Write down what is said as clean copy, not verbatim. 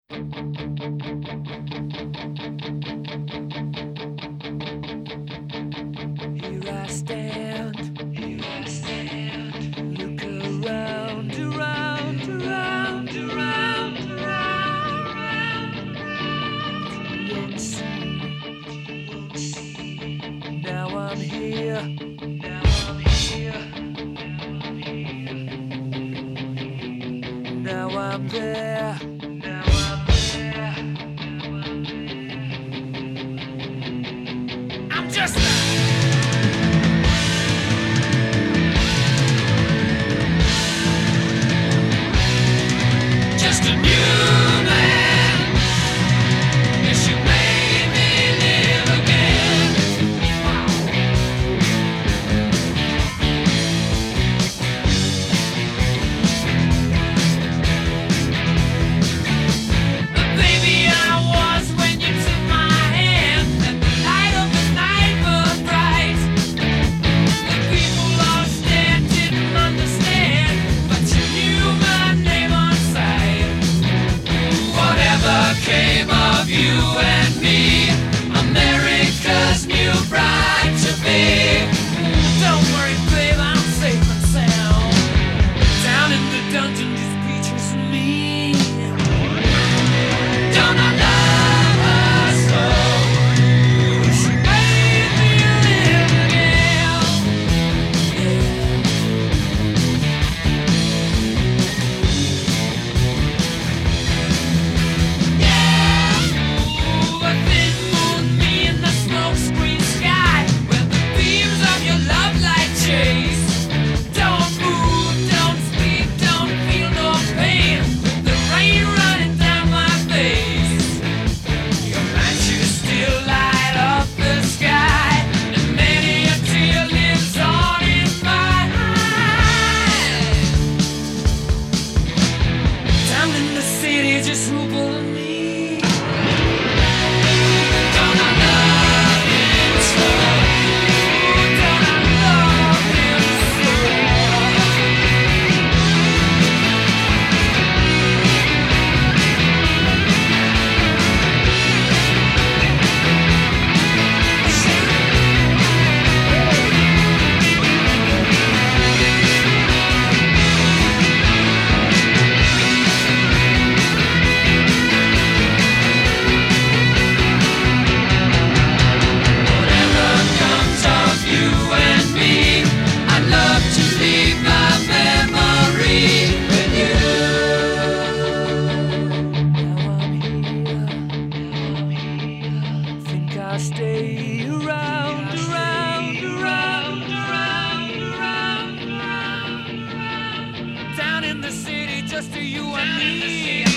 Here I stand, look around, won't see. Now I'm here, now I'm there. I'm just a new man. Yes, you made me live again. But baby, I was when you took my hand, and the light of the night burned bright. The people all stared, didn't understand, but you knew my name on sight. Whatever came of you and me, America's new bride to be. Don't worry, babe, I'm safe and sound. Down in the dungeon, just creatures and me. Don't I love her so? She made me live again. Ooh, a thin moon, me in the smokescreen sky, where the beams of your love light chase. Don't move, don't speak, don't feel no pain, with the rain running down my face. Your matches still light up the sky, and many a tear lives on in my eyes. Down in the city, just pulling me. Don't I love him so? Don't I love him so? Whatever comes of you and me, I'd love to leave my memory with you. Now I'm here. Think I'll stay around. Down in the city, just to you and me.